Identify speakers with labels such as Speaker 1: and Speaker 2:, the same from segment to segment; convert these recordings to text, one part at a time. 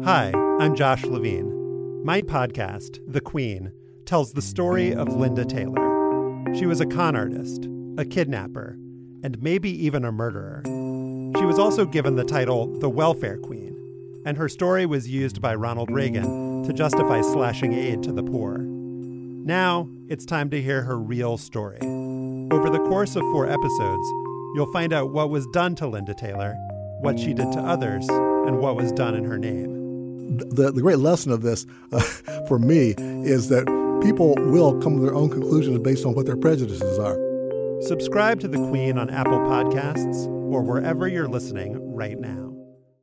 Speaker 1: Hi, I'm Josh Levine. My podcast, The Queen, tells the story of Linda Taylor. She was a con artist, a kidnapper, and maybe even a murderer. She was also given the title the Welfare Queen, and her story was used by Ronald Reagan to justify slashing aid to the poor. Now, it's time to hear her real story. Over the course of 4 episodes, you'll find out what was done to Linda Taylor, what she did to others, and what was done in her name.
Speaker 2: The great lesson of this, for me, is that people will come to their own conclusions based on what their prejudices are.
Speaker 1: Subscribe to The Queen on Apple Podcasts or wherever you're listening right now.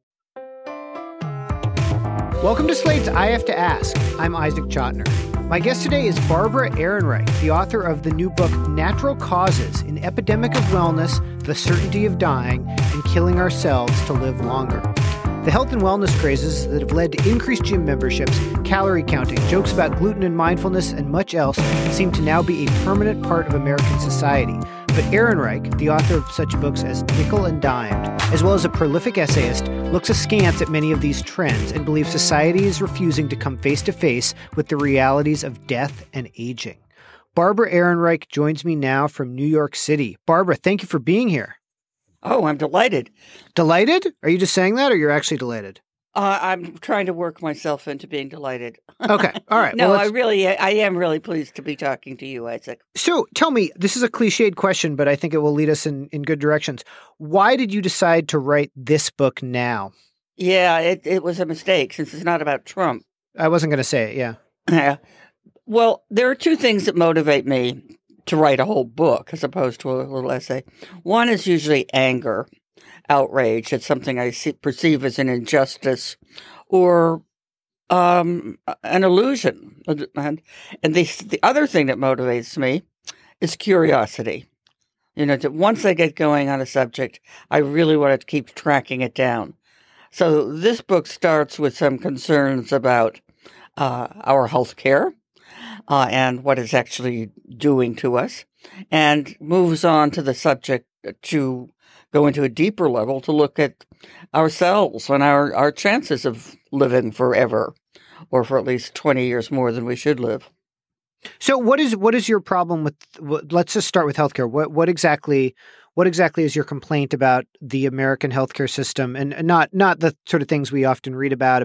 Speaker 3: Welcome to Slate's I Have to Ask. I'm Isaac Chotiner. My guest today is Barbara Ehrenreich, the author of the new book Natural Causes: An Epidemic of Wellness, the Certainty of Dying, and Killing Ourselves to Live Longer. The health and wellness crazes that have led to increased gym memberships, calorie counting, jokes about gluten and mindfulness, and much else seem to now be a permanent part of American society. But Ehrenreich, the author of such books as Nickel and Dimed, as well as a prolific essayist, looks askance at many of these trends and believes society is refusing to come face to face with the realities of death and aging. Barbara Ehrenreich joins me now from New York City. Barbara, thank you for being here.
Speaker 4: Oh, I'm delighted.
Speaker 3: Delighted? Are you just saying that, or you're actually delighted?
Speaker 4: I'm trying to work myself into being delighted.
Speaker 3: Okay. All right.
Speaker 4: No, I am really pleased to be talking to you, Isaac.
Speaker 3: So tell me, this is a cliched question, but I think it will lead us in good directions. Why did you decide to write this book now?
Speaker 4: Yeah, it was a mistake since it's not about Trump.
Speaker 3: I wasn't going to say it, yeah.
Speaker 4: Yeah. Well, there are 2 things that motivate me to write a whole book as opposed to a little essay. One is usually anger, outrage at something I perceive as an injustice or an illusion. And the other thing that motivates me is curiosity. You know, once I get going on a subject, I really want to keep tracking it down. So this book starts with some concerns about our health care and what it's actually doing to us, and moves on to the subject to go into a deeper level to look at ourselves and our chances of living forever, or for at least 20 years more than we should live.
Speaker 3: So what is your problem with, let's just start with healthcare. What exactly is your complaint about the American healthcare system, and not the sort of things we often read about,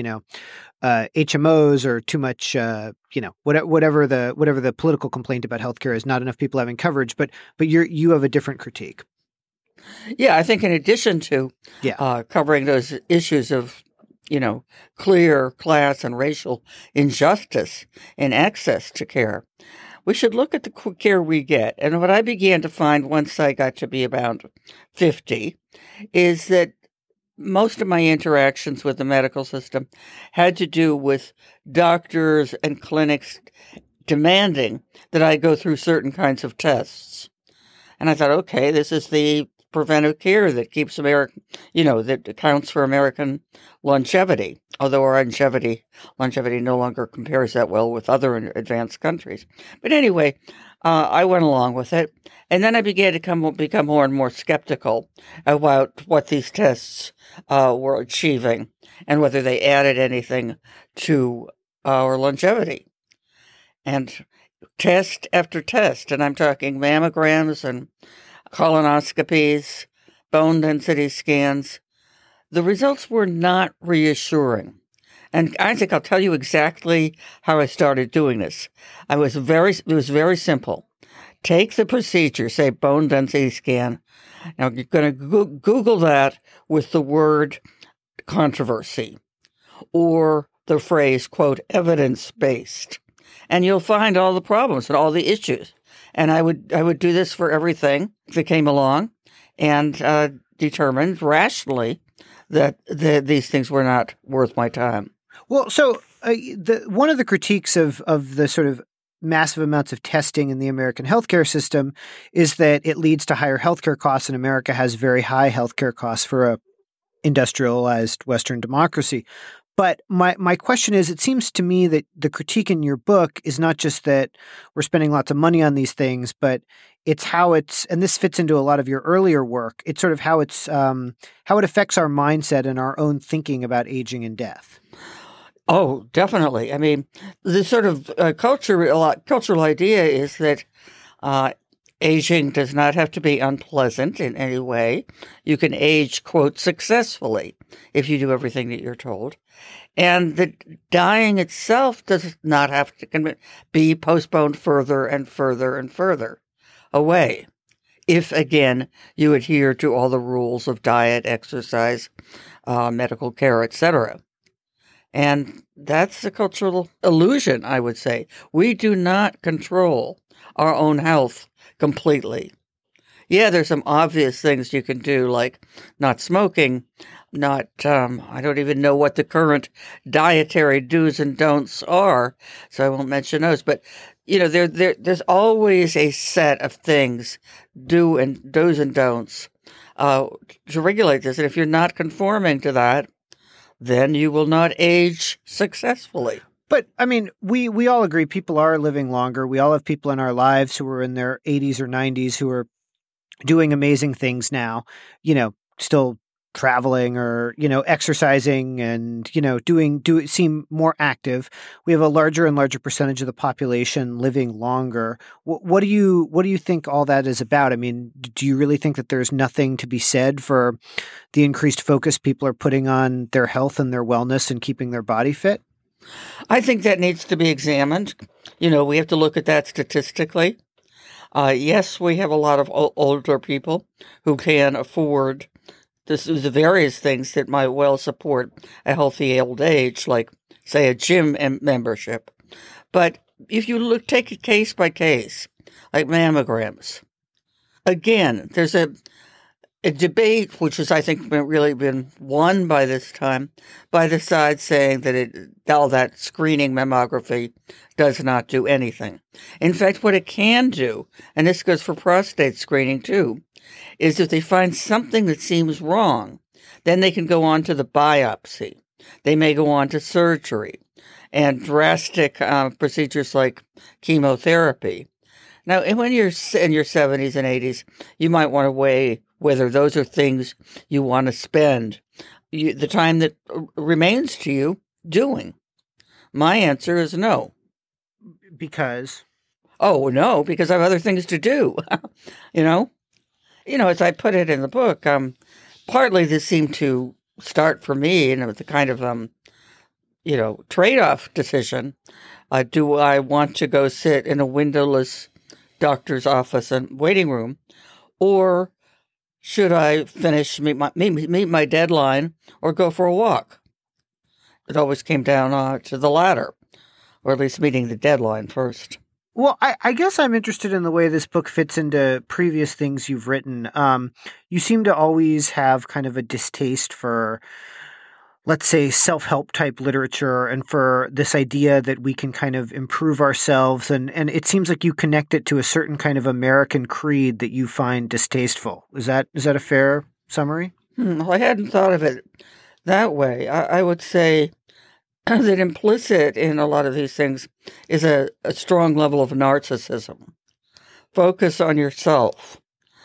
Speaker 3: HMOs or too much, whatever the political complaint about healthcare is, not enough people having coverage, but you have a different critique.
Speaker 4: Yeah, I think in addition to covering those issues of, clear class and racial injustice in access to care, we should look at the care we get. And what I began to find once I got to be about 50 is that most of my interactions with the medical system had to do with doctors and clinics demanding that I go through certain kinds of tests. And I thought, okay, this is the preventive care that keeps that accounts for American longevity, although our longevity no longer compares that well with other advanced countries. But anyway, I went along with it. And then I began to become more and more skeptical about what these tests were achieving and whether they added anything to our longevity. And test after test, and I'm talking mammograms and colonoscopies, bone density scans, the results were not reassuring. And Isaac, I'll tell you exactly how I started doing this. It was very simple. Take the procedure, say bone density scan. Now you're going to Google that with the word controversy or the phrase, quote, evidence-based. And you'll find all the problems and all the issues. And I would do this for everything that came along, and determined rationally that these things were not worth my time.
Speaker 3: Well, so one of the critiques of the sort of massive amounts of testing in the American healthcare system is that it leads to higher healthcare costs, and America has very high healthcare costs for a industrialized Western democracy. But my question is, it seems to me that the critique in your book is not just that we're spending lots of money on these things, but it's how and this fits into a lot of your earlier work, it's sort of how it affects our mindset and our own thinking about aging and death.
Speaker 4: Oh, definitely. I mean, the sort of cultural idea is that aging does not have to be unpleasant in any way. You can age, quote, successfully if you do everything that you're told. And the dying itself does not have to be postponed further and further and further away. If, again, you adhere to all the rules of diet, exercise, medical care, etc. And that's a cultural illusion, I would say. We do not control our own health completely. Yeah, there's some obvious things you can do, like not smoking, I don't even know what the current dietary do's and don'ts are, so I won't mention those. But, there's always a set of things, do's and don'ts, to regulate this. And if you're not conforming to that, then you will not age successfully.
Speaker 3: But, I mean, we all agree people are living longer. We all have people in our lives who are in their 80s or 90s who are doing amazing things now, still traveling or, exercising and, seem more active. We have a larger and larger percentage of the population living longer. What do you think all that is about? I mean, do you really think that there's nothing to be said for the increased focus people are putting on their health and their wellness and keeping their body fit?
Speaker 4: I think that needs to be examined. We have to look at that statistically. Yes, we have a lot of older people who can afford the various things that might well support a healthy old age, like, say, a gym membership. But if you take it case by case, like mammograms, again, there's a debate, which has, I think, really been won by this time, by the side saying that all that screening mammography does not do anything. In fact, what it can do, and this goes for prostate screening too, is if they find something that seems wrong, then they can go on to the biopsy. They may go on to surgery and drastic procedures like chemotherapy. Now, when you're in your 70s and 80s, you might want to weigh whether those are things you want to spend the time that remains to you doing. My answer is no.
Speaker 3: Because?
Speaker 4: Oh, no, because I have other things to do, as I put it in the book, partly this seemed to start for me, with the kind of, trade-off decision. Do I want to go sit in a windowless doctor's office and waiting room, or should I meet my deadline, or go for a walk? It always came down to the latter, or at least meeting the deadline first.
Speaker 3: Well, I guess I'm interested in the way this book fits into previous things you've written. You seem to always have kind of a distaste for, let's say, self-help type literature and for this idea that we can kind of improve ourselves. And it seems like you connect it to a certain kind of American creed that you find distasteful. Is that a fair summary?
Speaker 4: Well, I hadn't thought of it that way. I would say that implicit in a lot of these things is a strong level of narcissism. Focus on yourself.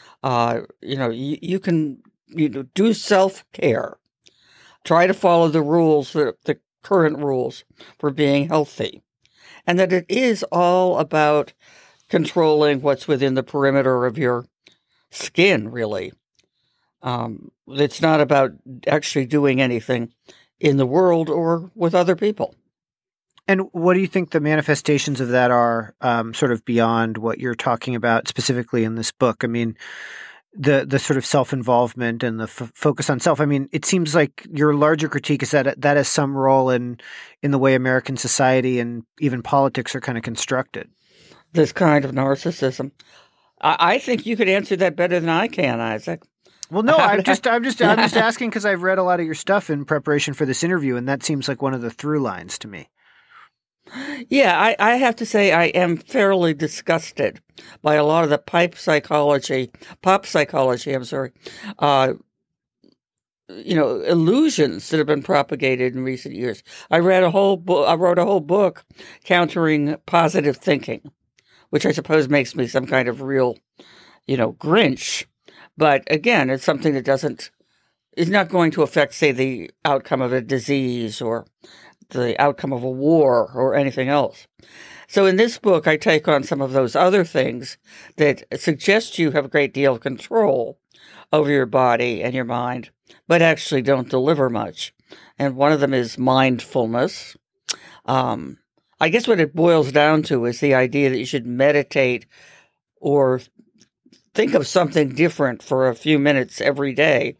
Speaker 4: You can do self-care. Try to follow the rules, the current rules for being healthy. And that it is all about controlling what's within the perimeter of your skin, really. It's not about actually doing anything in the world or with other people.
Speaker 3: And what do you think the manifestations of that are, sort of beyond what you're talking about specifically in this book? I mean, the sort of self-involvement and the focus on self. I mean, it seems like your larger critique is that has some role in the way American society and even politics are kind of constructed.
Speaker 4: This kind of narcissism. I think you could answer that better than I can, Isaac.
Speaker 3: Well, no, I'm just asking because I've read a lot of your stuff in preparation for this interview, and that seems like one of the through lines to me.
Speaker 4: Yeah, I have to say I am fairly disgusted by a lot of the pop psychology, illusions that have been propagated in recent years. I wrote a whole book countering positive thinking, which I suppose makes me some kind of real, Grinch. But again, it's something that is not going to affect, say, the outcome of a disease or the outcome of a war or anything else. So in this book, I take on some of those other things that suggest you have a great deal of control over your body and your mind, but actually don't deliver much. And one of them is mindfulness. I guess what it boils down to is the idea that you should meditate or think of something different for a few minutes every day.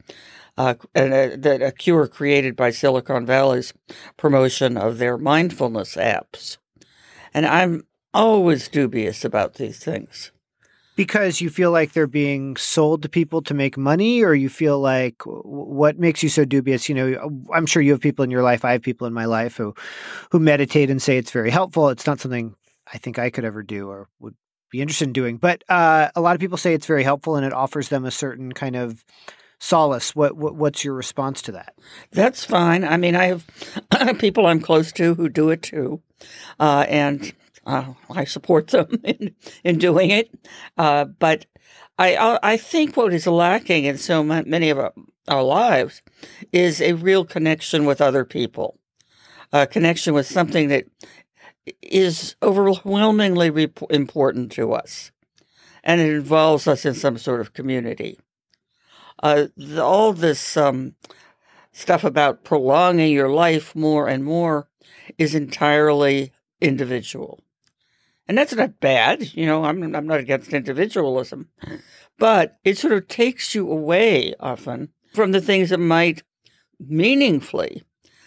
Speaker 4: That a cure created by Silicon Valley's promotion of their mindfulness apps. And I'm always dubious about these things.
Speaker 3: Because you feel like they're being sold to people to make money, or you feel like what makes you so dubious? I'm sure you have people in your life. I have people in my life who meditate and say it's very helpful. It's not something I think I could ever do or would be interested in doing. But a lot of people say it's very helpful and it offers them a certain kind of solace. What's your response to that?
Speaker 4: That's fine. I mean, I have people I'm close to who do it too, and I support them in doing it. But I think what is lacking in so many of our lives is a real connection with other people, a connection with something that is overwhelmingly important to us, and it involves us in some sort of community. All this stuff about prolonging your life more and more is entirely individual. And that's not bad. I'm not against individualism. But it sort of takes you away often from the things that might meaningfully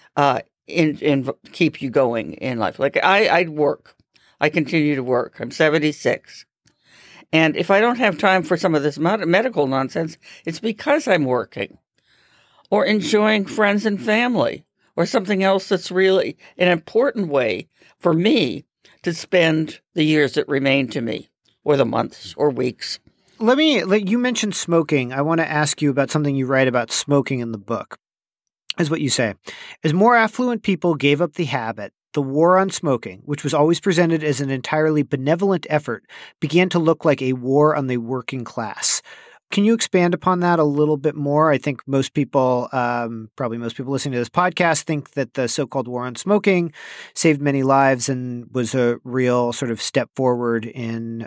Speaker 4: keep you going in life. Like I work. I continue to work. I'm 76. And if I don't have time for some of this medical nonsense, it's because I'm working or enjoying friends and family or something else that's really an important way for me to spend the years that remain to me or the months or weeks.
Speaker 3: You mentioned smoking. I want to ask you about something you write about smoking in the book. Is what you say. As more affluent people gave up the habit, the war on smoking, which was always presented as an entirely benevolent effort, began to look like a war on the working class. Can you expand upon that a little bit more? I think most people, probably most people listening to this podcast, think that the so-called war on smoking saved many lives and was a real sort of step forward in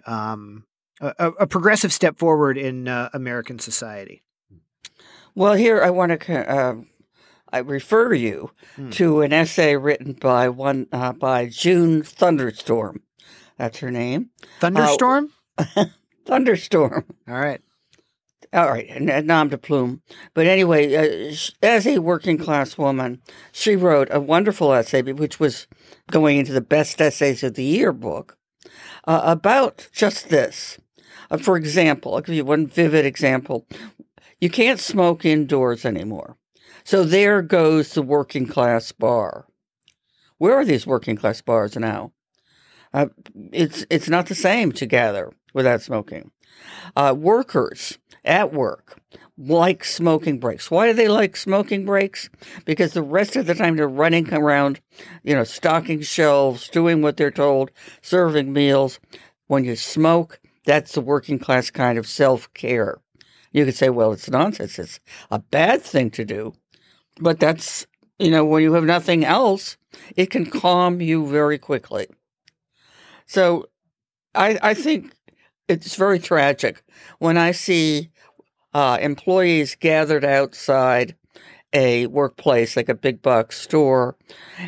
Speaker 3: a progressive step forward in American society.
Speaker 4: Well, here I want to I refer you to an essay written by June Thunderstorm. That's her name.
Speaker 3: Thunderstorm?
Speaker 4: Thunderstorm.
Speaker 3: All right,
Speaker 4: nom de plume. But anyway, as a working class woman, she wrote a wonderful essay, which was going into the best essays of the year book, about just this. For example, I'll give you one vivid example. You can't smoke indoors anymore. So there goes the working class bar. Where are these working class bars now? It's not the same to gather without smoking. Workers at work like smoking breaks. Why do they like smoking breaks? Because the rest of the time they're running around, stocking shelves, doing what they're told, serving meals. When you smoke, that's the working class kind of self-care. You could say, well, it's nonsense. It's a bad thing to do. But that's, when you have nothing else, it can calm you very quickly. So I think it's very tragic when I see employees gathered outside a workplace like a big box store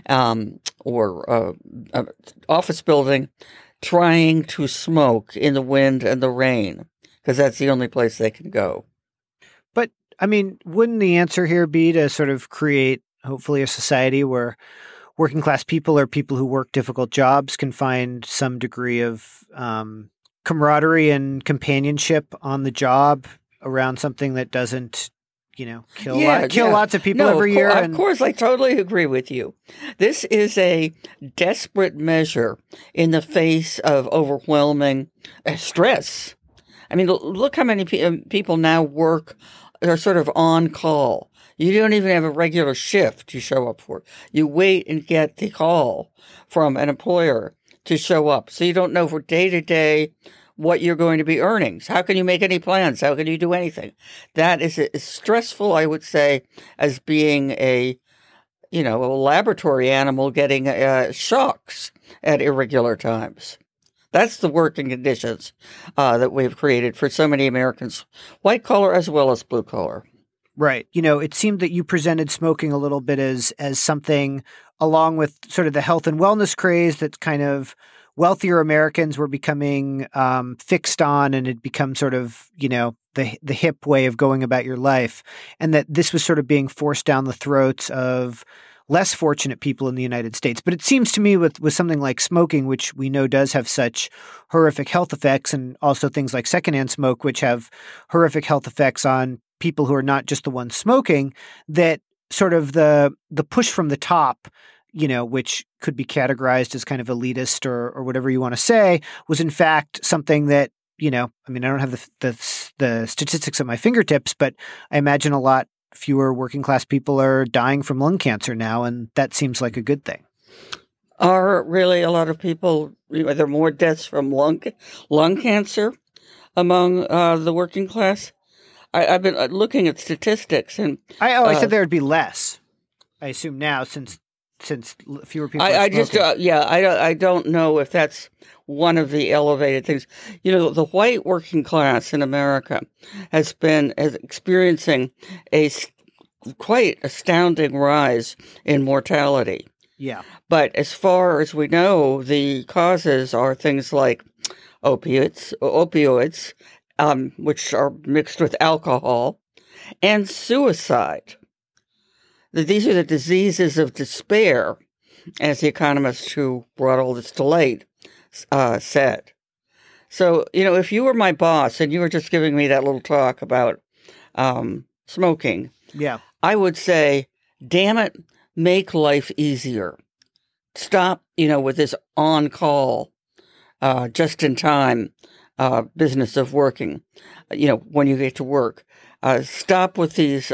Speaker 4: or an office building trying to smoke in the wind and the rain because that's the only place they can go.
Speaker 3: But, wouldn't the answer here be to sort of create, hopefully, a society where working class people or people who work difficult jobs can find some degree of camaraderie and companionship on the job around something that doesn't, kill lots of people every year?
Speaker 4: Of course, I totally agree with you. This is a desperate measure in the face of overwhelming stress. Look how many people now work. They're sort of on call. You don't even have a regular shift you show up for. You wait and get the call from an employer to show up. So you don't know for day to day what you're going to be earning. How can you make any plans? How can you do anything? That is as stressful, I would say, as being a laboratory animal getting shocks at irregular times. That's the working conditions that we've created for so many Americans, white collar as well as blue collar.
Speaker 3: Right. It seemed that you presented smoking a little bit as something along with sort of the health and wellness craze that kind of wealthier Americans were becoming fixed on, and it become sort of, the hip way of going about your life, and that this was sort of being forced down the throats of less fortunate people in the United States. But it seems to me with something like smoking, which we know does have such horrific health effects, and also things like secondhand smoke, which have horrific health effects on people who are not just the ones smoking, that sort of the push from the top, which could be categorized as kind of elitist or whatever you want to say, was in fact something that, I don't have the statistics at my fingertips, but I imagine a lot fewer working class people are dying from lung cancer now, and that seems like a good thing.
Speaker 4: Are really a lot of people, are there more deaths from lung cancer among the working class? I've been looking at statistics, and
Speaker 3: I said there would be less. I assume now, since fewer people.
Speaker 4: I don't know if that's one of the elevated things. The white working class in America has experiencing a quite astounding rise in mortality.
Speaker 3: Yeah,
Speaker 4: but as far as we know, the causes are things like opioids. Which are mixed with alcohol, and suicide. These are the diseases of despair, as the economist who brought all this to light said. So, if you were my boss and you were just giving me that little talk about smoking, I would say, damn it, make life easier. Stop, with this on-call, just-in-time business of working, when you get to work. Stop with these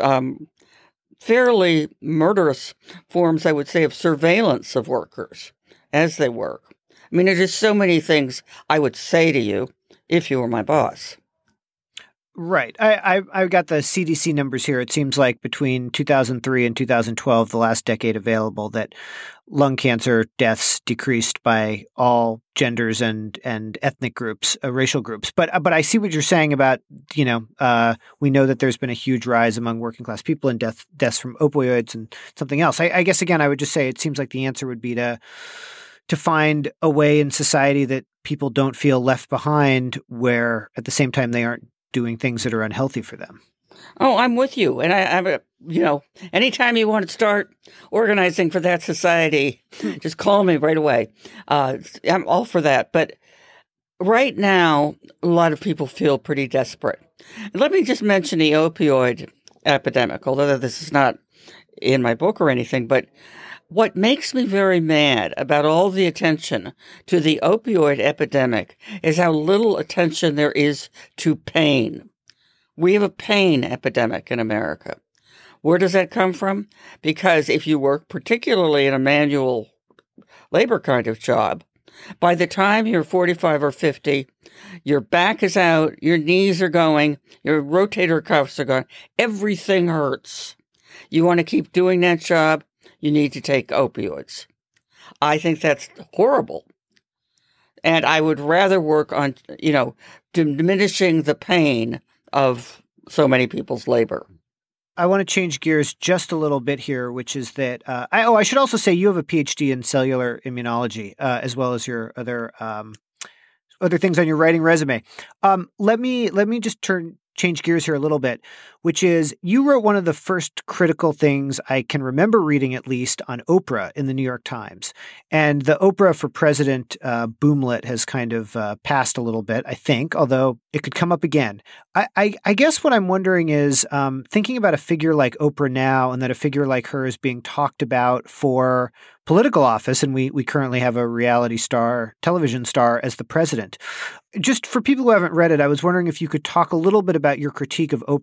Speaker 4: fairly murderous forms, I would say, of surveillance of workers as they work. There's just so many things I would say to you if you were my boss.
Speaker 3: Right. I got the CDC numbers here. It seems like between 2003 and 2012, the last decade available, that lung cancer deaths decreased by all genders and ethnic groups, racial groups. But I see what you're saying about, we know that there's been a huge rise among working class people in deaths from opioids and something else. I guess, again, I would just say it seems like the answer would be to find a way in society that people don't feel left behind, where at the same time they aren't doing things that are unhealthy for them.
Speaker 4: Oh, I'm with you. And I'm anytime you want to start organizing for that society, just call me right away. I'm all for that. But right now, a lot of people feel pretty desperate. And let me just mention the opioid epidemic, although this is not in my book or anything. But what makes me very mad about all the attention to the opioid epidemic is how little attention there is to pain. We have a pain epidemic in America. Where does that come from? Because if you work particularly in a manual labor kind of job, by the time you're 45 or 50, your back is out, your knees are going, your rotator cuffs are going, everything hurts. You want to keep doing that job, you need to take opioids. I think that's horrible. And I would rather work on, diminishing the pain of so many people's labor.
Speaker 3: I want to change gears just a little bit here, which is that I should also say you have a PhD in cellular immunology, as well as your other things on your writing resume. Let me just change gears here a little bit, which is you wrote one of the first critical things I can remember reading, at least, on Oprah in the New York Times. And the Oprah for President boomlet has kind of passed a little bit, I think, although it could come up again. I guess what I'm wondering is thinking about a figure like Oprah now, and that a figure like her is being talked about for political office, and we currently have a reality star, television star, as the president. Just for people who haven't read it, I was wondering if you could talk a little bit about your critique of Oprah and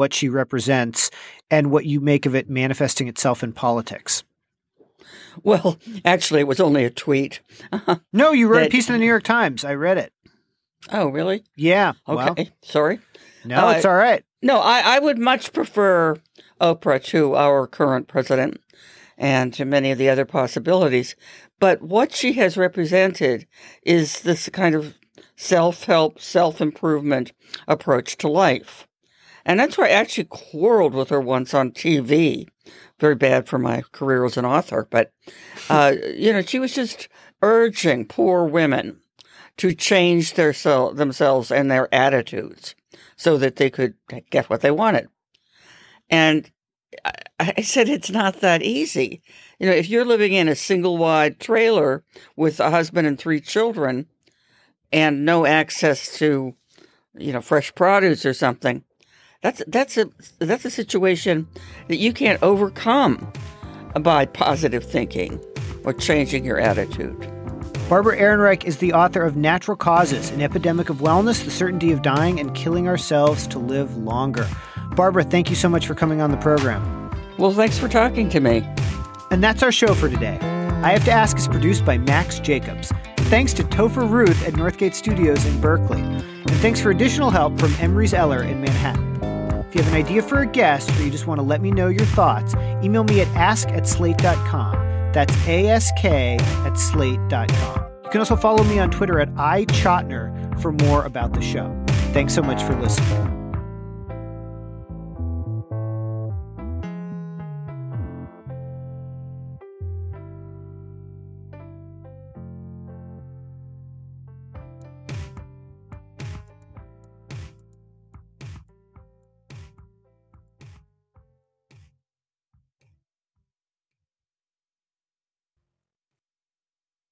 Speaker 3: what she represents and what you make of it manifesting itself in politics.
Speaker 4: Well, actually, it was only a tweet.
Speaker 3: No, you wrote a piece in the New York Times. I read it.
Speaker 4: Oh, really?
Speaker 3: Yeah.
Speaker 4: Okay. Well, sorry.
Speaker 3: No, it's all right.
Speaker 4: No, I would much prefer Oprah to our current president and to many of the other possibilities. But what she has represented is this kind of self-help, self-improvement approach to life. And that's why I actually quarreled with her once on TV. Very bad for my career as an author. But, she was just urging poor women to change themselves and their attitudes so that they could get what they wanted. And I said, it's not that easy. If you're living in a single-wide trailer with a husband and 3 children and no access to, fresh produce or something, that's a situation that you can't overcome by positive thinking or changing your attitude.
Speaker 3: Barbara Ehrenreich is the author of Natural Causes, An Epidemic of Wellness, The Certainty of Dying and Killing Ourselves to Live Longer. Barbara, thank you so much for coming on the program.
Speaker 4: Well, thanks for talking to me.
Speaker 3: And that's our show for today. I Have to Ask is produced by Max Jacobs. Thanks to Topher Ruth at Northgate Studios in Berkeley. And thanks for additional help from Emrys Eller in Manhattan. If you have an idea for a guest or you just want to let me know your thoughts, email me at ask@slate.com. That's ask@slate.com. You can also follow me on Twitter at iChotner for more about the show. Thanks so much for listening.